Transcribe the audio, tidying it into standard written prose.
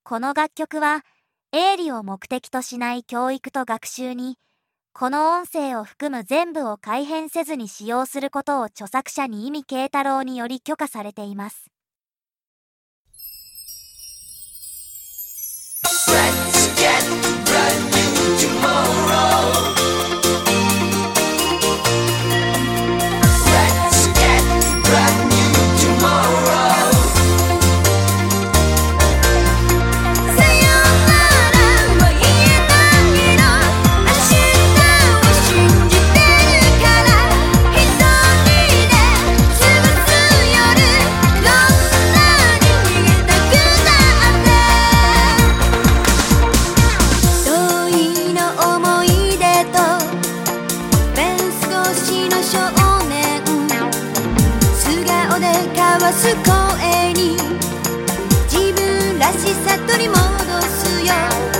この楽曲は営利を目的としない教育と学習に、この音声を含む全部を改変せずに使用することを著作者に意見慶太郎により許可されています。 Let's get brand new tomorrow. Let's get brand new tomorrow. さよならは言えないの。明日を信じてるから一人で過ごす夜、どんなに逃げたくなって遠いの思い出とフェンス越しの少年、素顔で交わす声に自分らしさ取り戻すよ。